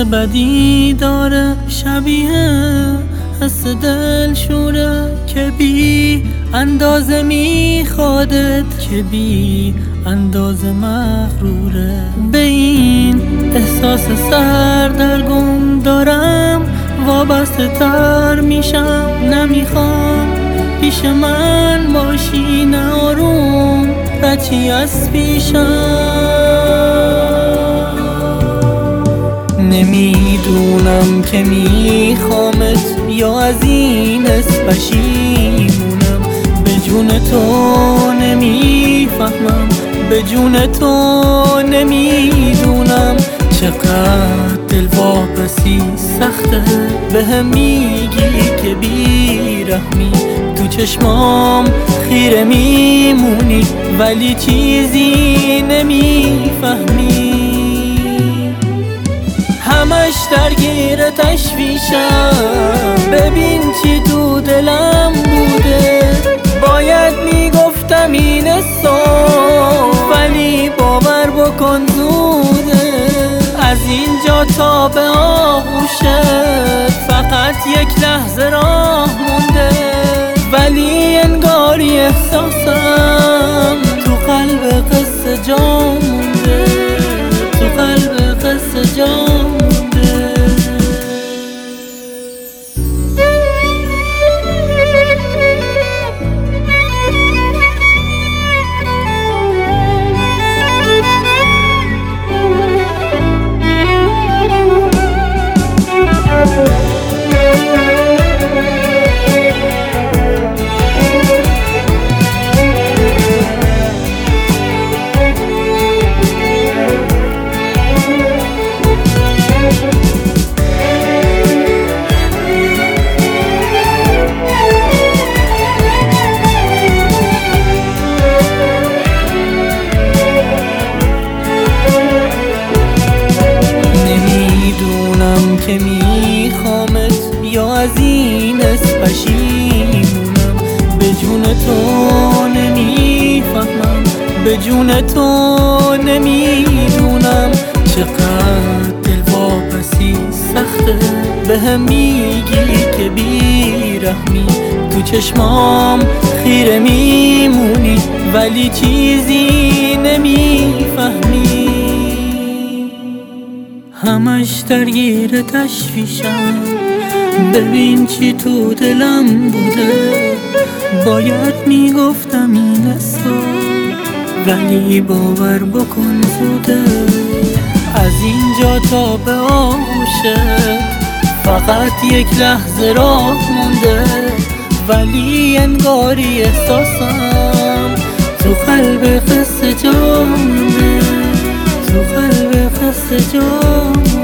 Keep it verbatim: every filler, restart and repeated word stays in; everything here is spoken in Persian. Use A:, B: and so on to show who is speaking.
A: بدی داره، شبیه حس دل شوره که بی اندازه میخوادت، که بی اندازه مغروره. به این احساس سردرگم دارم وابسته تر میشم، نمیخوام پیش من باشی، نه آروم رچی از پیشم. نمیدونم که میخوامت یا از این حس پشیمونم، به جون تو نمیفهمم، به جون تو نمیدونم چقدر دل واپسی سخته. به هم میگی که بیرحمی، تو چشمام خیره میمونی ولی چیزی نمیفهمی. همش درگیر تشویشم، ببین چی تو دلم بوده. باید میگفتم این صبح ولی باور بکن زوده. از اینجا تا به آغوشت فقط یک لحظه راه مونده، ولی انگاری احساسم تو قلب قصه جا مونده، تو قلب قصه جا مونده. که میخوامت یا از این حس پشیمونم، به جون تو نمیفهمم، به جون تو نمیدونم چقدر دل واپسی سخته. به هم میگی که بیرحمی، تو چشمام خیره میمونی ولی چیزی نمیفهمی. همش درگیر تشویشم، ببین چی تو دلم بوده. باید میگفتم این صبح ولی باور بکن زوده. از اینجا تا به آغوشت فقط یک لحظه راه مونده، ولی انگاری احساسم تو قلب قصه جا مونده، تو قلب قصه جا.